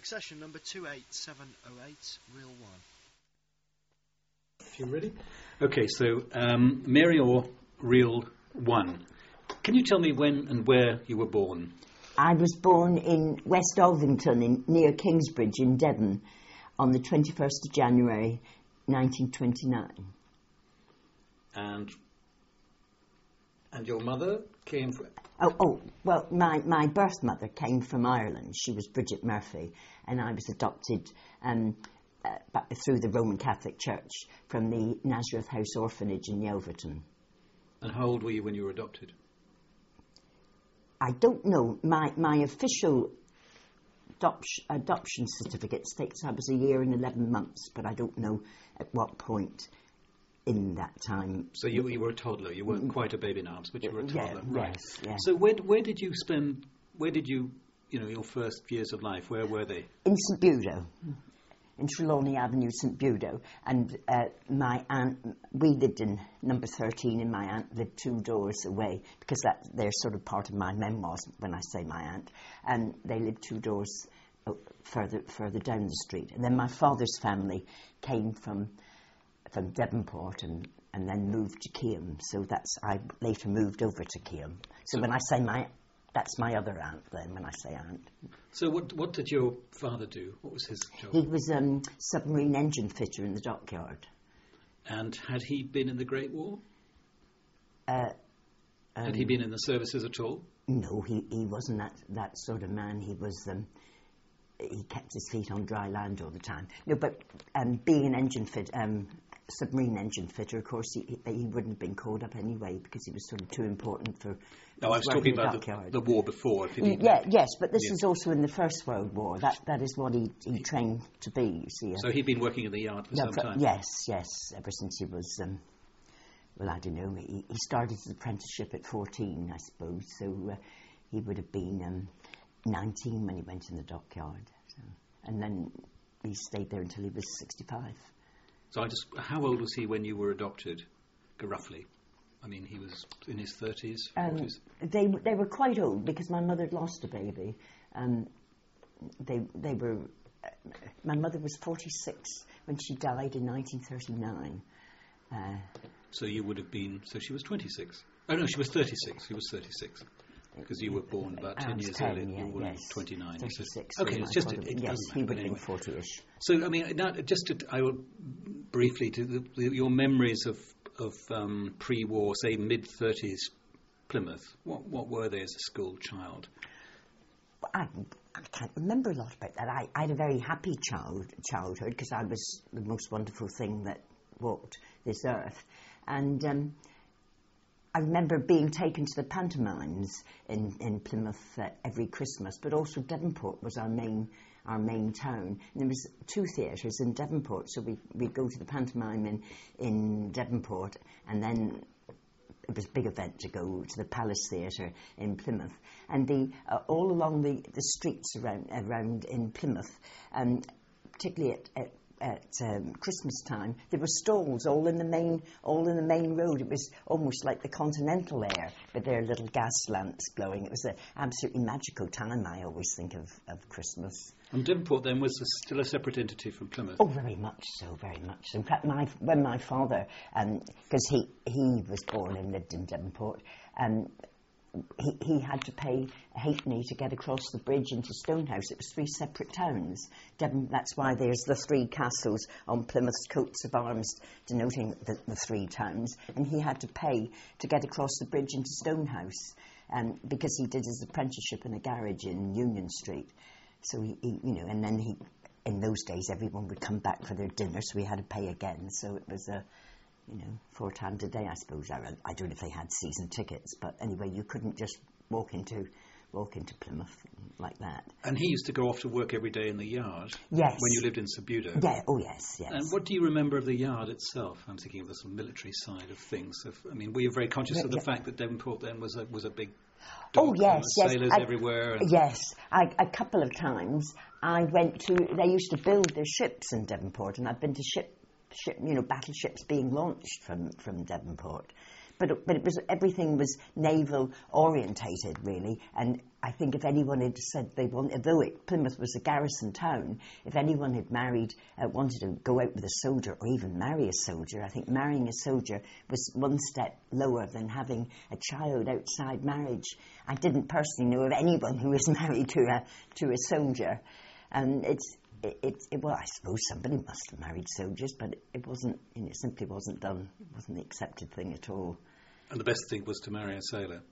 Accession number 28708, reel 1. If you're ready. Okay, so Mary Orr, reel 1. Can you tell me when and where you were born? I was born in West Alvington, near Kingsbridge in Devon, on the 21st of January, 1929. And your mother came from... Well, my birth mother came from Ireland. She was Bridget Murphy, and I was adopted through the Roman Catholic Church from the Nazareth House Orphanage in Yelverton. And how old were you when you were adopted? I don't know. My official adoption certificate states I was a year and 11 months, but I don't know at what point in that time. So you were a toddler. You weren't quite a baby in arms, but you were a toddler. Yeah, right. Yes, yeah. So where did you spend, your first years of life, where were they? In St Budo, in Trelawney Avenue, St Budo. And my aunt, we lived in number 13, and my aunt lived 2 doors away, because they're sort of part of my memoirs when I say my aunt. And they lived 2 doors further down the street. And then my father's family came from Devonport and then moved to Keam. So I later moved over to Keam. So when I say that's my other aunt then, when I say aunt. So what did your father do? What was his job? He was submarine engine fitter in the dockyard. And had he been in the Great War? Had he been in the services at all? No, he wasn't that sort of man. He was... he kept his feet on dry land all the time. No, but being an submarine engine fitter, of course, he wouldn't have been called up anyway, because he was sort of too important for... No, I was talking about the war before. Yes, but this was also in the First World War. That is what he trained to be, you see. So he'd been working in the yard for some time? Yes, ever since he was... I don't know, he started his apprenticeship at 14, I suppose, so he would have been 19 when he went in the dockyard. So. And then he stayed there until he was 65. So how old was he when you were adopted, roughly? I mean, he was in his 30s, 40s? They were quite old, because my mother had lost a baby. They were... my mother was 46 when she died in 1939. So you would have been... So she was 26. Oh, no, she was 36. She was 36. Because you were born about 10 years earlier. You were 29. 36. Okay, it's just... Yes, he would have been 40-ish. So, I mean, now, I will briefly to your memories of pre-war, say, mid-30s Plymouth. What were they as a school child? I can't remember a lot about that. I had a very happy childhood, because I was the most wonderful thing that walked this earth. And... I remember being taken to the pantomimes in Plymouth every Christmas, but also Devonport was our main town. And there was 2 theatres in Devonport, so we'd go to the pantomime in Devonport, and then it was a big event to go to the Palace Theatre in Plymouth. And all along the streets around in Plymouth, particularly at Christmas time, there were stalls all in the main road. It was almost like the continental air, with their little gas lamps glowing. It was an absolutely magical time, I always think, of Christmas. And Devonport then was still a separate entity from Plymouth? Oh, very much so, very much so. In fact, when my father, because he was born and lived in Devonport, he had to pay a halfpenny to get across the bridge into Stonehouse. It was 3 separate towns. That's why there's the 3 castles on Plymouth's coats of arms denoting the 3 towns. And he had to pay to get across the bridge into Stonehouse, because he did his apprenticeship in a garage in Union Street. So he and then in those days everyone would come back for their dinner, so he had to pay again. So it was 4 times a day, I suppose. I don't know if they had season tickets, but anyway, you couldn't just walk into Plymouth like that. And he used to go off to work every day in the yard? Yes. When you lived in St Budo? Yeah, oh yes. And what do you remember of the yard itself? I'm thinking of the sort of military side of things. Were you very conscious of the fact that Devonport then was a big dock? Oh yes, sailors everywhere? Yes, a couple of times I went to... They used to build their ships in Devonport, and I've been to battleships being launched from Devonport. but it was, everything was naval orientated really. And I think if anyone had said they wanted, though Plymouth was a garrison town, if anyone had wanted to go out with a soldier or even marry a soldier, I think marrying a soldier was one step lower than having a child outside marriage. I didn't personally know of anyone who was married to a soldier, and well, I suppose somebody must have married soldiers, but it wasn't. It simply wasn't done. It wasn't the accepted thing at all. And the best thing was to marry a sailor.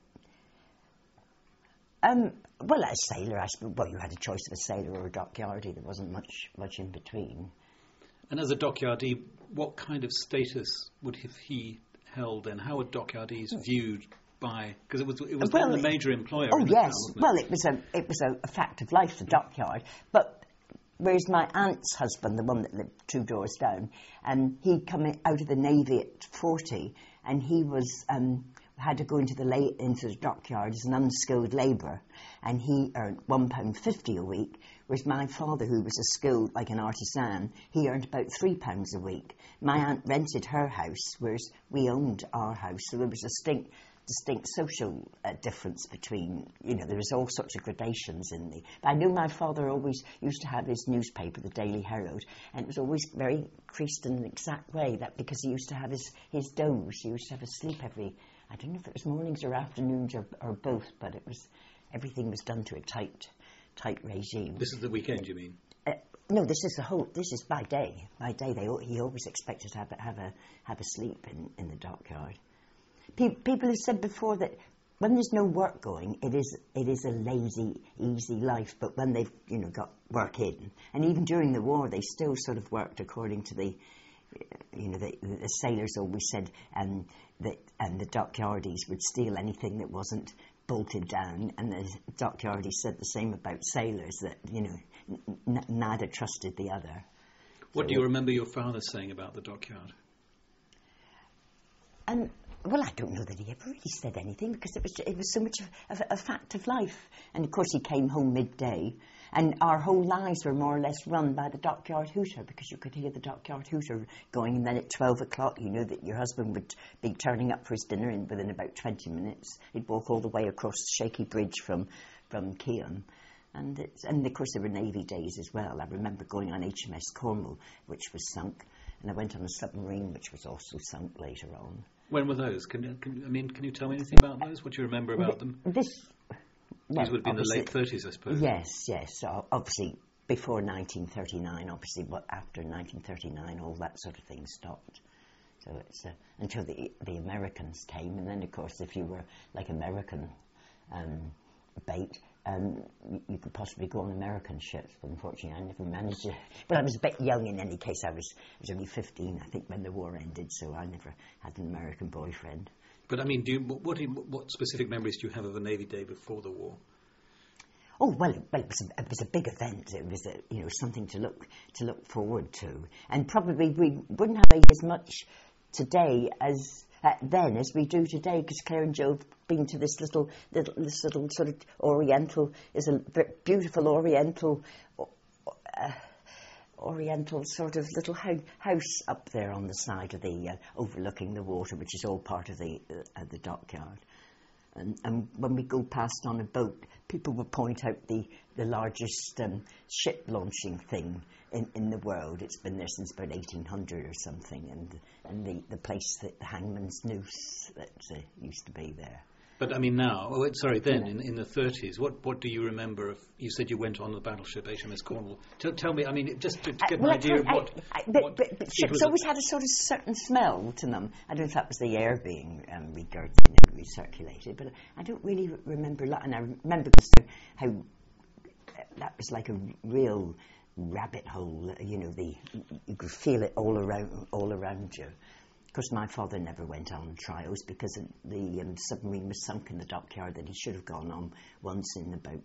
Well, a sailor, I suppose. Well, you had a choice of a sailor or a dockyardie. There wasn't much in between. And as a dockyardie, what kind of status would he held then? How were dockyardies viewed by? Because it was then the major employer. Oh in the yes. town, Well, it was a fact of life, the dockyard. But whereas my aunt's husband, the one that lived 2 doors down, he'd come out of the Navy at 40, and he was had to go into the dockyard as an unskilled labourer, and he earned £1.50 a week, whereas my father, who was a skilled, like an artisan, he earned about £3 a week. My aunt rented her house, whereas we owned our house, so there was a distinct social difference between, there was all sorts of gradations in the... I know my father always used to have his newspaper, the Daily Herald, and it was always very creased in an exact way, that because he used to have his doze, he used to have a sleep every... I don't know if it was mornings or afternoons or both, but everything was done to a tight regime. This is the weekend, you mean? No, this is by day. By day, he always expected to have a sleep in the dockyard. People have said before that when there's no work going, it is a lazy, easy life. But when they've got work in, and even during the war, they still sort of worked according to the sailors always said that the dockyardies would steal anything that wasn't bolted down, and the dockyardies said the same about sailors, that neither trusted the other. What do you remember your father saying about the dockyard? Well, I don't know that he ever really said anything, because it was so much of a fact of life. And of course he came home midday, and our whole lives were more or less run by the dockyard hooter, because you could hear the dockyard hooter going, and then at 12 o'clock you knew that your husband would be turning up for his dinner within about 20 minutes. He'd walk all the way across the shaky bridge from Keam. And of course there were Navy days as well. I remember going on HMS Cornwall, which was sunk, and I went on a submarine which was also sunk later on. When were those? Can you tell me anything about those? What do you remember about them? These would have been the late 30s, I suppose. Yes. So obviously, before 1939, obviously, but after 1939, all that sort of thing stopped. So it's until the Americans came, and then, of course, if you were like American bait, you could possibly go on American ships, but unfortunately I never managed to. But I was a bit young in any case. I was only 15, I think, when the war ended, so I never had an American boyfriend. But I mean, what specific memories do you have of a Navy day before the war? Oh well, it was a big event. It was something to look forward to, and probably we wouldn't have as much today as then as we do today, because Claire and Joe have been to this little sort of Oriental, is a beautiful Oriental sort of little house up there on the side of the overlooking the water, which is all part of the dockyard. And when we go past on a boat, people will point out the largest ship launching thing in the world. It's been there since about 1800 or something, and the place that the Hangman's Noose that used to be there. But I mean now, in the 30s, what do you remember of? You said you went on the battleship HMS Cornwall. Tell me, I mean, just to get an idea of what. But ships always had a sort of certain smell to them. I don't know if that was the air being recirculated, but I don't really remember a lot. And I remember how that was like a real rabbit hole. You could feel it all around you. Of course, my father never went on trials because the submarine was sunk in the dockyard that he should have gone on once in about,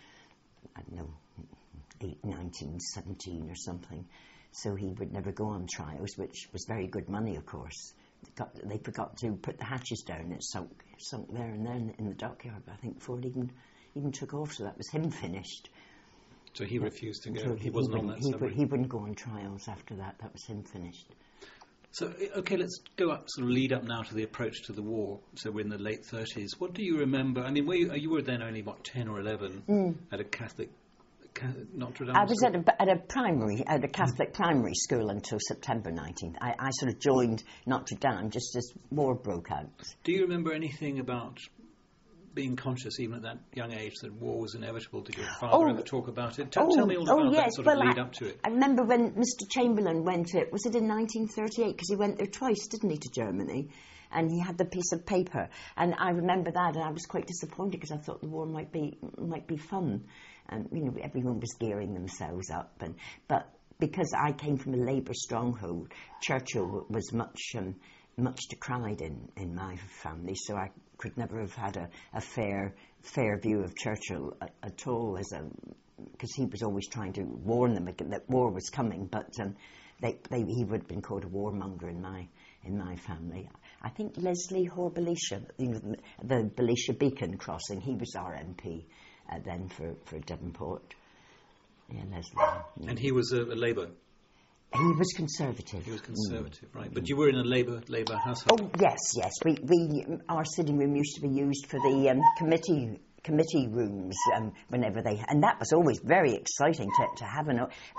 1917 or something. So he would never go on trials, which was very good money, of course. They forgot to put the hatches down. It sunk there and then in the dockyard, I think, before it even took off. So that was him finished. So he refused to go. He wasn't on that submarine. He wouldn't go on trials after that. That was him finished. So, okay, let's go up, sort of lead up now to the approach to the war. So we're in the late 30s. What do you remember? I mean, you were then only, 10 or 11 at a Catholic Notre Dame I was school? at a Catholic primary school until September 19th. I sort of joined Notre Dame just as war broke out. Do you remember anything about being conscious, even at that young age, that war was inevitable? Did your father ever talk about it? Tell me all about that sort of lead up to it. I remember when Mr. Chamberlain went to it, was it in 1938? Because he went there twice, didn't he, to Germany? And he had the piece of paper. And I remember that, and I was quite disappointed because I thought the war might be fun. And, everyone was gearing themselves up. But because I came from a Labour stronghold, Churchill was much decried in my family, so I could never have had a fair view of Churchill at all, because he was always trying to warn them that war was coming, but he would have been called a warmonger in my family. I think Leslie Hoare Belisha, the Belisha Beacon crossing, he was our MP then for Devonport. Yeah, Leslie. Yeah. And he was a Labour? He was Conservative. He was Conservative, right. But you were in a Labour household? Oh, yes. Our sitting room used to be used for the committee rooms whenever they... And that was always very exciting to have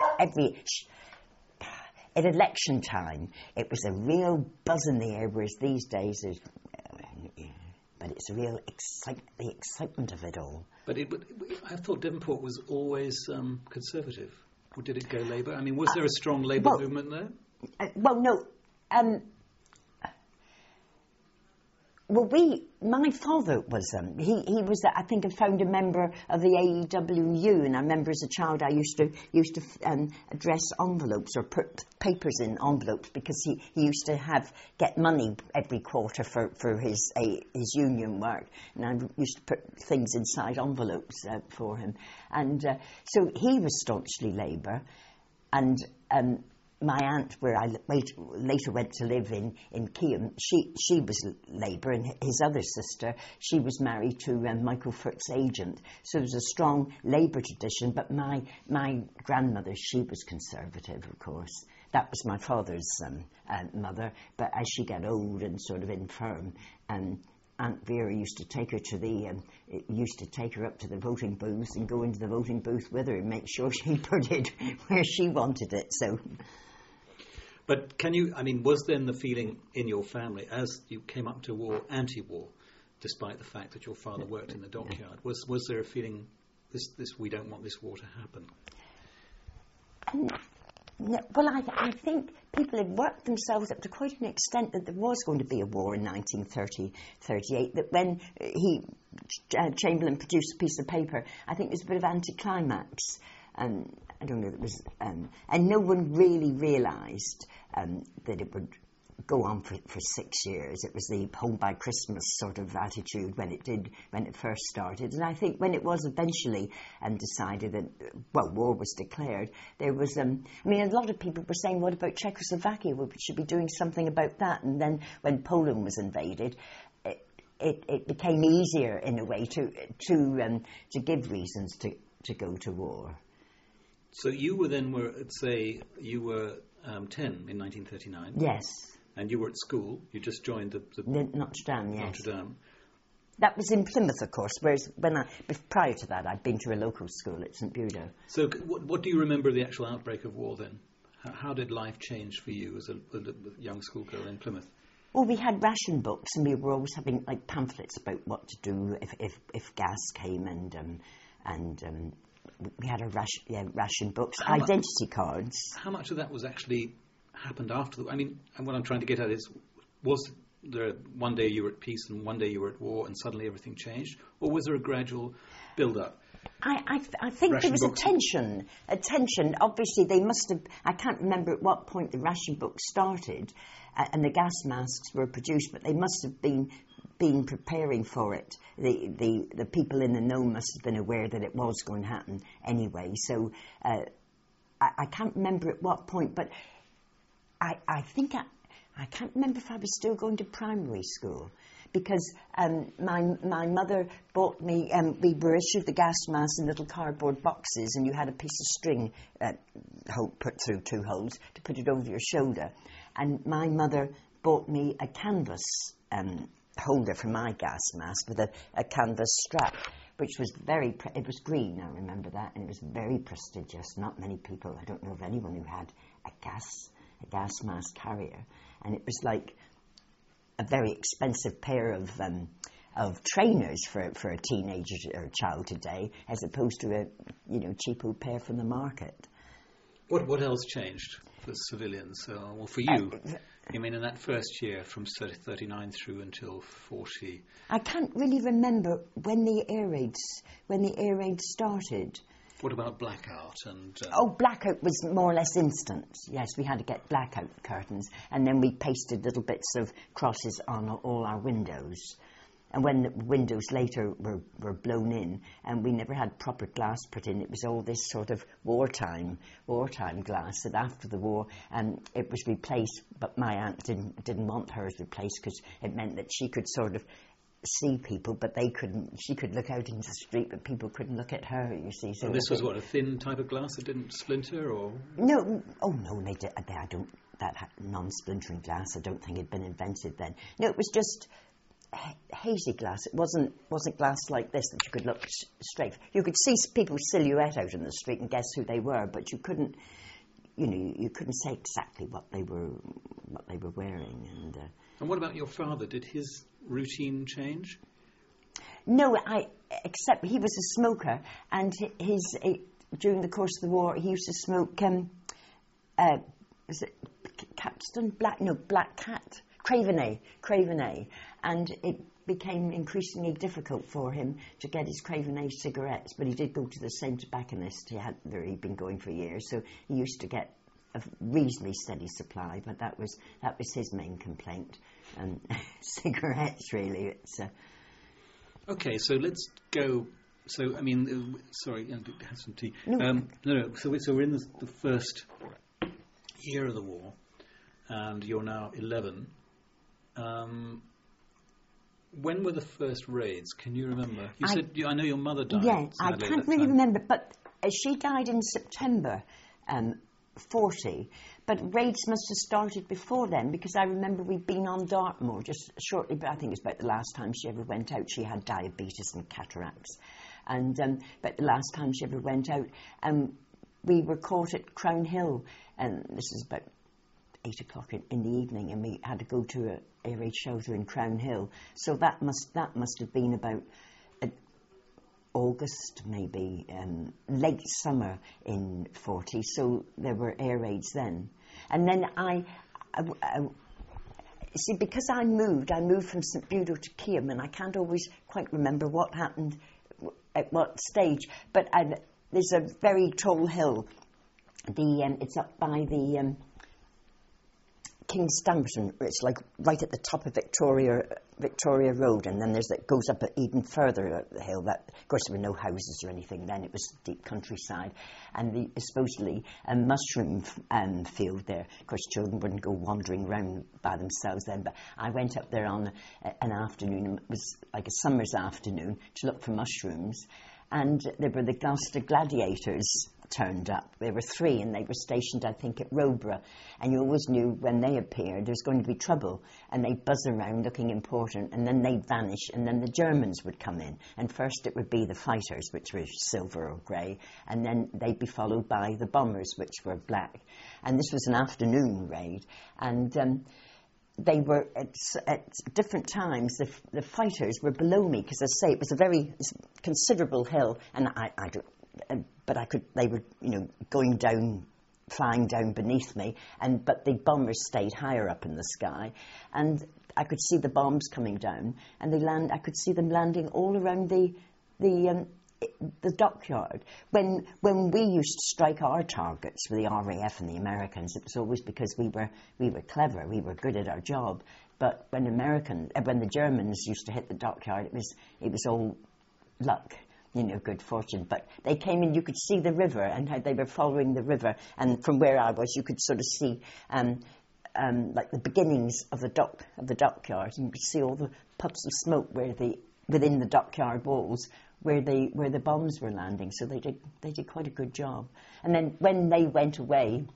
at election time, it was a real buzz in the air, whereas these days there's... But it's a real the excitement of it all. But I thought Devonport was always Conservative. Or did it go Labour? I mean, was there a strong Labour movement there? No. My father was, he was, I think, a founder member of the AEWU, and I remember as a child I used to address envelopes or put papers in envelopes because he used to get money every quarter for his union work, and I used to put things inside envelopes for him, and so he was staunchly Labour, and my aunt, where I later went to live in Keam, she was Labour, and his other sister, she was married to Michael Foot's agent. So there was a strong Labour tradition, but my grandmother, she was Conservative, of course. That was my father's mother, but as she got old and sort of infirm, Aunt Vera used to take her up to the voting booth and go into the voting booth with her and make sure she put it where she wanted it. So. But was then the feeling in your family, as you came up to war, anti-war, despite the fact that your father worked in the dockyard, was there a feeling, we don't want this war to happen? Well, I think people had worked themselves up to quite an extent that there was going to be a war in 1938, that when Chamberlain produced a piece of paper, I think it was a bit of anticlimax. I don't know, it was, and no one really realised that it would go on for 6 years. It was the home by Christmas sort of attitude when it first started. And I think when it was eventually decided that, war was declared, there was, a lot of people were saying, what about Czechoslovakia? We should be doing something about that. And then when Poland was invaded, it became easier in a way to give reasons to go to war. So you were 10 in 1939. Yes. And you were at school. You just joined the Notre Dame. Yes. Notre Dame. That was in Plymouth, of course. Whereas prior to that, I'd been to a local school at St Buda. So, what do you remember of the actual outbreak of war then? How did life change for you as a young schoolgirl in Plymouth? Well, we had ration books, and we were always having pamphlets about what to do if gas came, and we had ration books, identity cards. How much of that was actually happened after? And what I'm trying to get at is, was there one day you were at peace and one day you were at war and suddenly everything changed? Or was there a gradual build-up? I think ration there was books. a tension. Obviously, they must have... I can't remember at what point the ration books started and the gas masks were produced, but they must have been preparing for it. The people in the know must have been aware that it was going to happen anyway. So I can't remember at what point, but I think I can't remember if I was still going to primary school, because my mother bought me, we were issued the gas masks in little cardboard boxes, and you had a piece of string put through 2 holes to put it over your shoulder. And my mother bought me a canvas holder for my gas mask with a canvas strap, which was it was green, I remember that, and it was very prestigious. Not many people, I don't know of anyone who had a gas mask carrier, and it was like a very expensive pair of trainers for a teenager or a child today, as opposed to a cheapo pair from the market. What else changed for civilians? Well, for you, I mean, in that first year from 39 through until 40. I can't really remember when the air raids started. What about blackout? Blackout was more or less instant. Yes, we had to get blackout curtains, and then we pasted little bits of crosses on all our windows. And when the windows later were blown in, and we never had proper glass put in, it was all this sort of wartime glass that after the war, it was replaced. But my aunt didn't want hers replaced because it meant that she could sort of see people, but they couldn't. She could look out into the street, but people couldn't look at her. You see. So this was a thin type of glass that didn't splinter, or no? Oh no, they did. I don't. That non-splintering glass, I don't think had been invented then. No, it was just hazy glass. It wasn't glass like this that you could look straight. You could see people's silhouette out in the street and guess who they were, but you couldn't. You couldn't say exactly what they were wearing. And what about your father? Did his routine change? No, except he was a smoker, and during the course of the war he used to smoke. Was it Capstan? Black Cat. Cravenet, and it became increasingly difficult for him to get his Cravenet cigarettes, but he did go to the same tobacconist he'd been going for years, so he used to get a reasonably steady supply, but that was his main complaint. And cigarettes, really. It's okay, so let's go. So I mean, sorry, I had some tea. No. No. So we're in the first year of the war, and you're now 11. When were the first raids? Can you remember? You said I know your mother died. Yeah, I can't really remember, but she died in September 40. But raids must have started before then, because I remember we'd been on Dartmoor just shortly. But I think it was about the last time she ever went out. She had diabetes and cataracts, and but the last time she ever went out, we were caught at Crown Hill, and this is about 8 o'clock in the evening, and we had to go to a air raid shelter in Crown Hill. So that must have been about August, maybe late summer in 40. So there were air raids then, and then I see, because I moved from St Budo to Keam, and I can't always quite remember what happened at what stage. But there's a very tall hill. It's up by the King's Stamford. It's like right at the top of Victoria Road, and then it goes up even further up the hill. That, of course, there were no houses or anything then. It was deep countryside, and supposedly a mushroom field there. Of course, children wouldn't go wandering around by themselves then. But I went up there on an afternoon. It was like a summer's afternoon to look for mushrooms, and there were the Gloucester Gladiators turned up. There were 3, and they were stationed, I think, at Roborough. And you always knew when they appeared there was going to be trouble, and they'd buzz around looking important, and then they'd vanish, and then the Germans would come in. And first it would be the fighters, which were silver or grey, and then they'd be followed by the bombers, which were black. And this was an afternoon raid, and they were at different times. The fighters were below me, because, as I say, it was a very considerable hill, and they were, going down, flying down beneath me, but the bombers stayed higher up in the sky, and I could see the bombs coming down, and I could see them landing all around the dockyard. When we used to strike our targets with the RAF and the Americans, it was always because we were clever, we were good at our job. But when the Germans used to hit the dockyard, it was all luck. Good fortune. But they came in, you could see the river and how they were following the river. And from where I was, you could sort of see like the beginnings of the dockyard. And you could see all the puffs of smoke within the dockyard walls where the bombs were landing. So they did quite a good job. And then when they went away,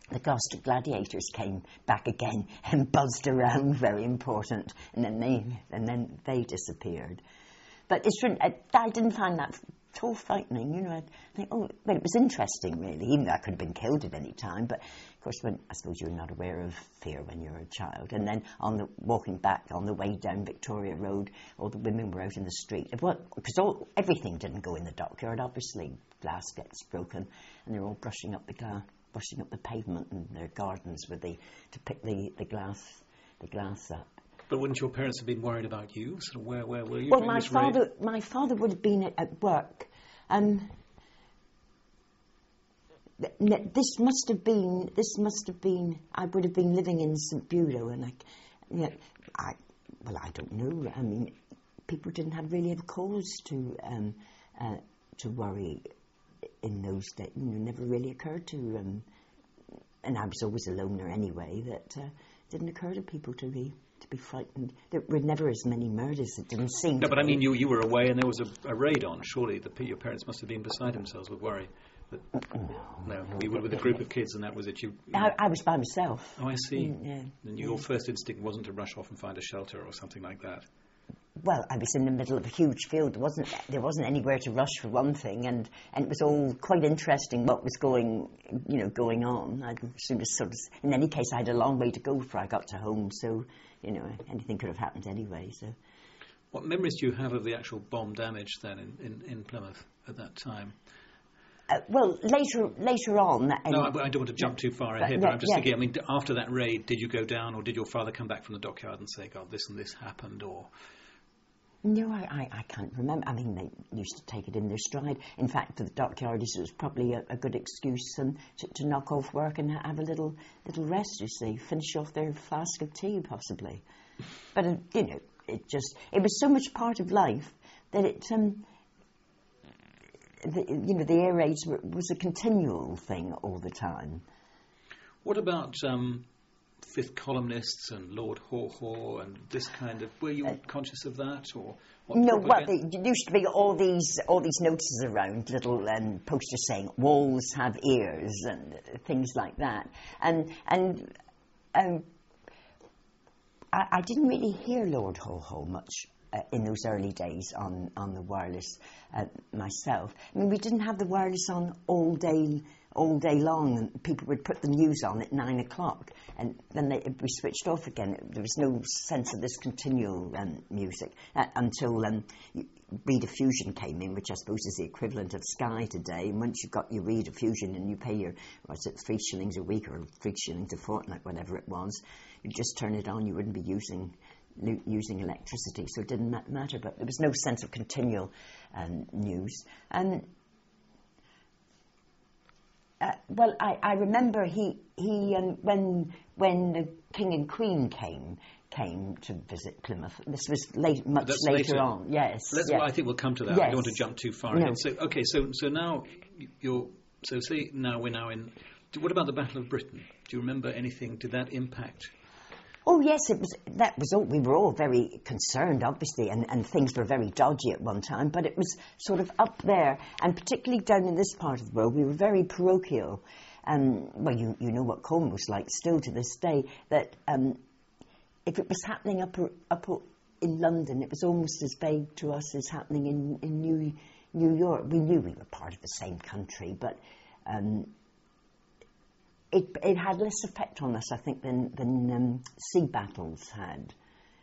the Gloucester Gladiators came back again and buzzed around, very important, and then they disappeared. But it's really, I didn't find that at all frightening, you know. I think, oh, well, it was interesting, really, even though I could have been killed at any time. But of course, I suppose you're not aware of fear when you're a child. And then walking back on the way down Victoria Road, all the women were out in the street. Because everything didn't go in the dockyard. Obviously, glass gets broken, and they're all brushing up the pavement in their gardens to pick the glass up. But wouldn't your parents have been worried about you? Sort of where were you? Well, my father would have been at work. This must have been. I would have been living in St Bulo, and I don't know. I mean, people didn't really have cause to worry in those days. You know, never really occurred to. And I was always a loner anyway. That didn't occur to people to be frightened. There were never as many murders. It didn't seem. No, but I mean, you were away, and there was a raid on. Surely, your parents must have been beside themselves with worry. But no, we were with a group of kids, and that was it. I was by myself. Oh, I see. Yeah. And your first instinct wasn't to rush off and find a shelter or something like that. Well, I was in the middle of a huge field. There wasn't anywhere to rush, for one thing, and it was all quite interesting what was going on. In any case, I had a long way to go before I got to home, so anything could have happened anyway. So, what memories do you have of the actual bomb damage then in Plymouth at that time? Well, later on. No, I don't want to jump too far ahead, but I'm just thinking. I mean, after that raid, did you go down, or did your father come back from the dockyard and say, "God, this and this happened," or? No, I can't remember. I mean, they used to take it in their stride. In fact, for the dockyardies, it was probably a good excuse to knock off work and have a little rest, you see, finish off their flask of tea, possibly. But, it was so much part of life that the air raids was a continual thing all the time. What about fifth columnists and Lord Haw Haw and this kind of? Were you conscious of that, or? No, well, there used to be all these notices around, little posters saying "walls have ears" and things like that, and I didn't really hear Lord Haw Haw much in those early days on the wireless myself. I mean, we didn't have the wireless on all day long, and people would put the news on at 9 o'clock, and then it would be switched off again. There was no sense of this continual music until rediffusion came in, which I suppose is the equivalent of Sky today. And once you've got your rediffusion and you pay your, 3 shillings a week or 3 shillings a fortnight, whatever it was, you just turn it on. You wouldn't be using electricity, so it didn't matter. But there was no sense of continual news. And well, I remember when the King and Queen came to visit Plymouth. This was much later on. Yes. Well, I think we'll come to that. Yes. I don't want to jump too far ahead. So now we're now in. What about the Battle of Britain? Do you remember anything? Did that impact? Oh yes, that was all. We were all very concerned, obviously, and things were very dodgy at one time. But it was sort of up there, and particularly down in this part of the world, we were very parochial. Well, you know what Combe was like still to this day. That if it was happening up in London, it was almost as vague to us as happening in New York. We knew we were part of the same country, but. It had less effect on us, I think, than sea battles had.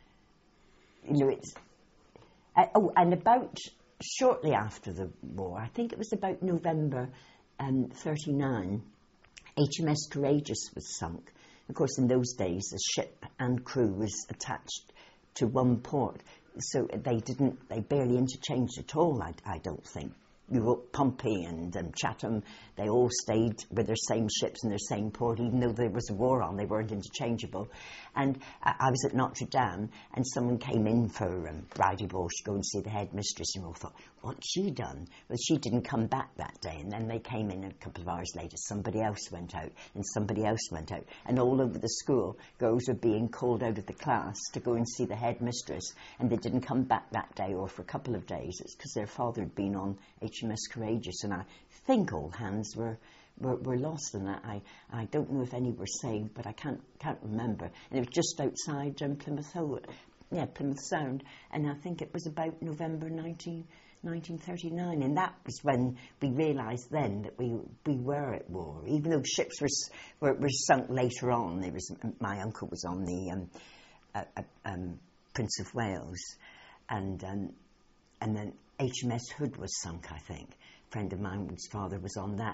And about shortly after the war, I think it was about November 1939, HMS Courageous was sunk. Of course, in those days, the ship and crew was attached to one port, so they barely interchanged at all. I don't think. Pompey and Chatham, they all stayed with their same ships in their same port, even though there was a war on, they weren't interchangeable. And I was at Notre Dame, and someone came in for Bridie Walsh to go and see the headmistress, and we all thought, what's she done? Well, she didn't come back that day, and then they came in a couple of hours later. Somebody else went out, and somebody else went out. And all over the school, girls were being called out of the class to go and see the headmistress, and they didn't come back that day or for a couple of days. It's because their father had been on HMS HMS Courageous, and I think all hands were lost in that. I don't know if any were saved, but I can't remember. And it was just outside Plymouth Sound, and I think it was about November 1939, and that was when we realised then that we were at war. Even though ships were sunk later on, my uncle was on the Prince of Wales, and then HMS Hood was sunk, I think. A friend of mine whose father was on that.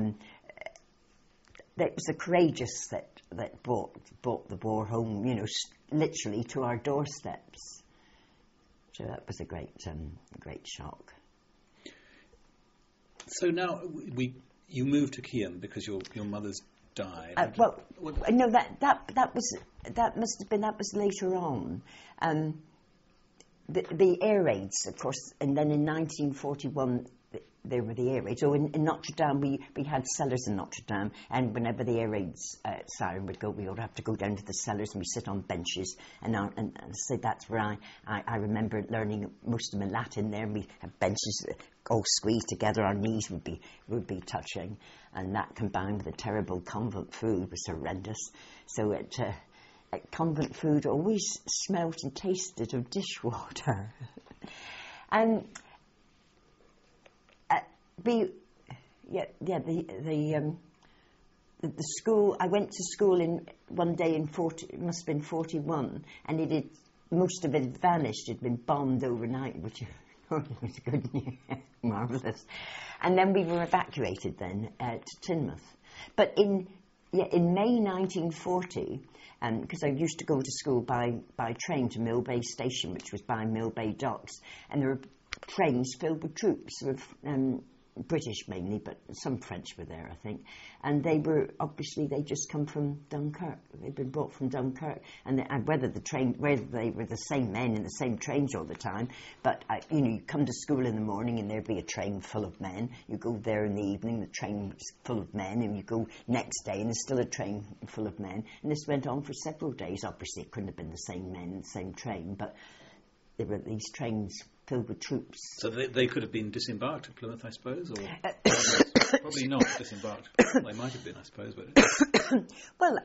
It was the Courageous that brought the war home, literally to our doorsteps. So that was a great shock. So now you moved to Kiam because your mother's died. No, that was later on. The air raids, of course, and then in 1941 there were the air raids. So in Notre Dame, we had cellars in Notre Dame, and whenever the air raids siren would go, we would have to go down to the cellars and we sit on benches. And so that's where I remember learning most of my Latin there. We had benches all squeezed together, our knees would be touching, and that combined with the terrible convent food was horrendous. So convent food always smelt and tasted of dishwater. And the school. I went to school one day in it must have been 41, and most of it had vanished. It had been bombed overnight, which was good news, marvellous. And then we were evacuated then to Teignmouth. But in May 1940, because I used to go to school by train to Millbay Station, which was by Millbay Docks, and there were trains filled with troops, sort of British mainly, but some French were there, I think. And they just come from Dunkirk. They'd been brought from Dunkirk, and whether they were the same men in the same trains all the time. But you come to school in the morning, and there'd be a train full of men. You go there in the evening, the train was full of men, and you go next day, and there's still a train full of men. And this went on for several days. Obviously, it couldn't have been the same men in the same train, but there were these trains filled with troops. So they could have been disembarked at Plymouth, I suppose, or probably not disembarked. They might have been, I suppose. But well,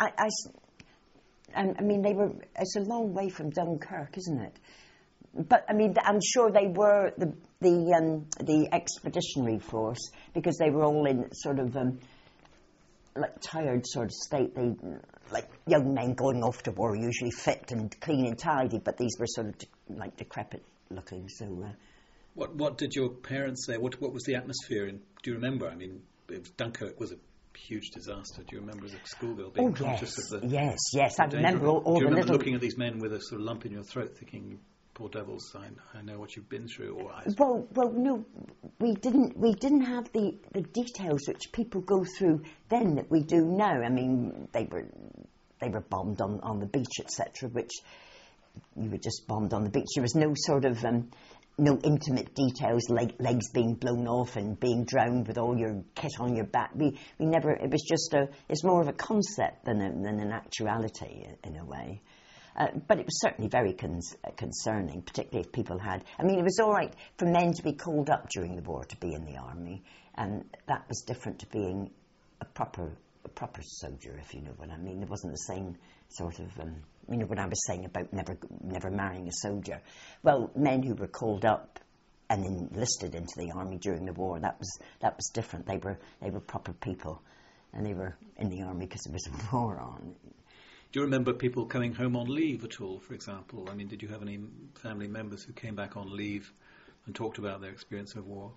I mean, it's a long way from Dunkirk, isn't it? But I mean, I'm sure they were the expeditionary force, because they were all in sort of like tired sort of state. They, like young men going off to war, usually fit and clean and tidy, but these were sort of like decrepit looking. So, what did your parents say? What was the atmosphere? And do you remember? I mean, Dunkirk was a huge disaster. Do you remember as a schoolgirl being conscious of the? Yes. I remember all do you the remember little looking at these men with a sort of lump in your throat, thinking, "Poor devils, I know what you've been through." Or well, no, we didn't have the details which people go through then that we do now. I mean, they were bombed on the beach, etc., which you were just bombed on the beach. There was no sort of no intimate details, like legs being blown off and being drowned with all your kit on your back. We never. It was just it's more of a concept than an actuality in a way. But it was certainly very concerning, particularly if people had. I mean, it was all right for men to be called up during the war to be in the army, and that was different to being a proper soldier, if you know what I mean. It wasn't the same sort of. When I was saying about never marrying a soldier, well, men who were called up and enlisted into the army during the war, that was different. They were proper people, and they were in the army because there was a war on. Do you remember people coming home on leave at all, for example? I mean, did you have any family members who came back on leave and talked about their experience of war?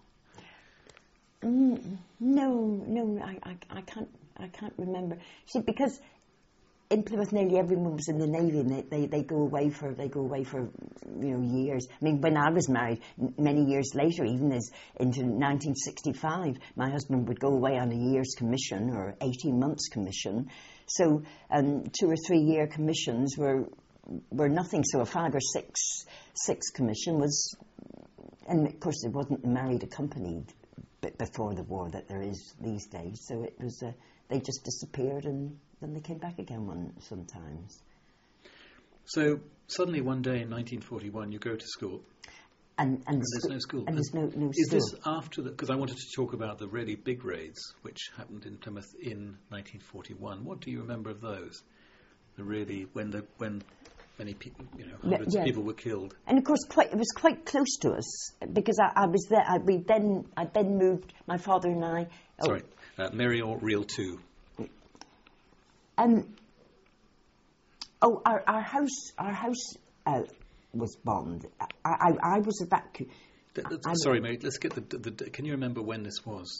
No, I can't remember. See, because in Plymouth, nearly everyone was in the Navy, and they go away for years. I mean, when I was married, many years later, even into 1965, my husband would go away on a year's commission or 18 months commission. So 2 or 3 year commissions were nothing. So a 5 or 6 commission was, and of course there wasn't the married accompanied bit before the war that there is these days. So it was they just disappeared and then they came back again sometimes. So suddenly one day in 1941 you go to school. And there's no school. And there's no Is school. this after the? Because I wanted to talk about the really big raids which happened in Plymouth in 1941. What do you remember of those? The really when many people, hundreds of people were killed. And of course, it was quite close to us because I was there. I then moved. My father and I. Sorry, Mary or Reel 2. Our house was bombed. I was evacuated. Sorry, Mary. Let's get the. Can you remember when this was?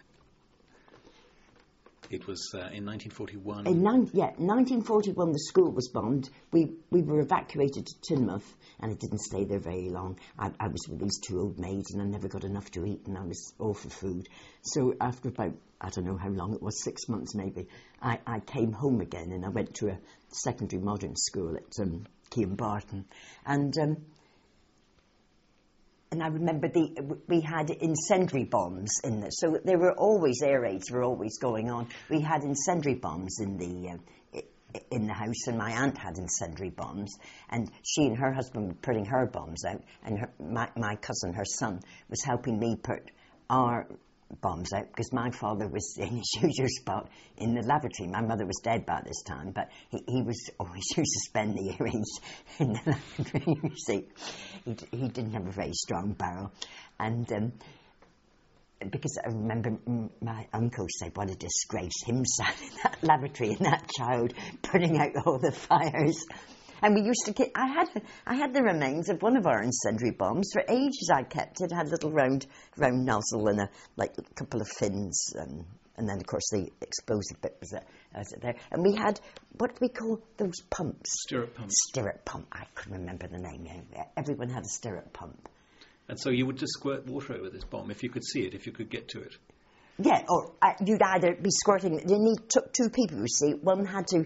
It was in 1941. In 1941, the school was bombed. We were evacuated to Teignmouth, and I didn't stay there very long. I was with these two old maids, and I never got enough to eat, and I was all for food. So after about, I don't know how long it was, 6 months maybe, I came home again, and I went to a secondary modern school at Keighley-on-Barton. And I remember we had incendiary bombs in there, so there were always air raids were always going on. We had incendiary bombs in the house, and my aunt had incendiary bombs, and she and her husband were putting her bombs out, and my cousin, her son, was helping me put our bombs out because my father was in his usual spot in the lavatory. My mother was dead by this time, but he was always used to spend the earrings in the lavatory. You see, he didn't have a very strong barrel, and because I remember my uncle said, "What a disgrace! Him sat in that lavatory and that child putting out all the fires." And we used to I had the remains of one of our incendiary bombs. For ages I kept it. It had a little round nozzle and a couple of fins, and then of course the explosive bit was there. And we had, what do we call those pumps? Stirrup pumps. Stirrup pump. I couldn't remember the name. Everyone had a stirrup pump. And so you would just squirt water over this bomb if you could see it, if you could get to it. Yeah, or you'd either be squirting. You took two people. You see, one had to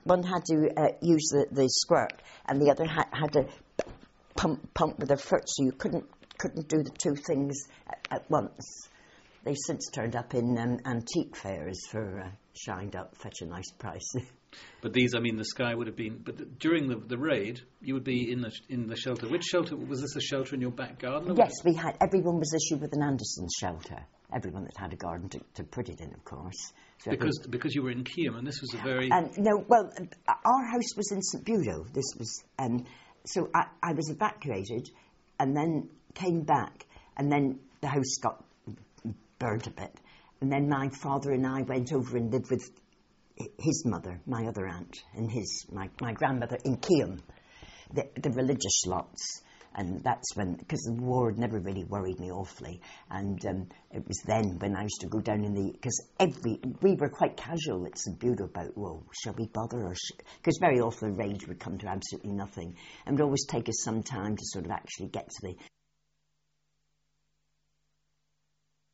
use the squirt, and the other had to pump with their foot. So you couldn't do the two things at once. They've since turned up in antique fairs for shined up, fetch a nice price. But these, I mean, the sky would have been. But during the raid, you would be in the shelter. Which shelter was this? A shelter in your back garden? Yes, we had. Everyone was issued with an Anderson shelter. Everyone that had a garden to put it in, of course. So because you were in Keyham, and this was a very... No, well, our house was in St Budo. This was... so I was evacuated and then came back, and then the house got burnt a bit. And then my father and I went over and lived with his mother, my other aunt, and my grandmother in Keyham, the religious lots. And that's when, because the war had never really worried me awfully, and it was then when I used to go down because we were quite casual at St Budo about, well, shall we bother, because very often the raids would come to absolutely nothing, and it would always take us some time to sort of actually get to